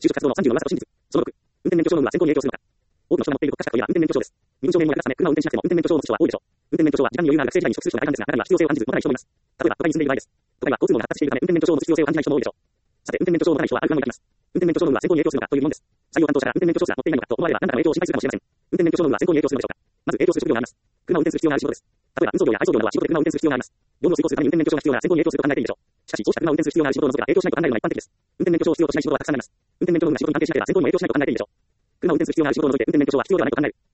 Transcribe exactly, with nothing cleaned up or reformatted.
就職活動のさんじゅうの噂と真実。そのろく、運転免許証の有無は選考に影響するのか。多くの人が持っている国家資格といえば運転免許証です。身分証明にも役立つため、車を運転しなくても運転免許証を持つ人は多いでしょう。運転免許証は時間に余裕がある学生時代に職する人が大半ですが、中には必要性を感じず持たない人もいます。例えば、都会に住んでいる場合です。都会は交通網が発達しているため、運転免許証を持つ必要性を感じない人も多いでしょう。さて、運転免許証を持たない人はある不安を抱きます。運転免許証の有無は選考に影響するのかという疑問です。採用担当者が運転免許証すら持っていないのかと思われれば何らかの影響を心配するかもしれません。運転免許証の有無は選考に影響するのでしょうか。まず影響する職業があります。車を運転する必要がある仕事です。例えば運送業や配送業などは仕事で車を運転する必要があります。業務を遂行するために運転免許証が必要なら選考に影響すると考えていいでしょう。しかし、こうした車を運転する必要がある仕事を除けば影響しないと考えるのが一般的です。運転免許証を必要としない仕事はたくさんあります。運転免許の有無が仕事に関係しなければ選考にも影響しないと考えていいでしょう。車を運転する必要がある仕事を除いて運転免許証は必要ではないと考える。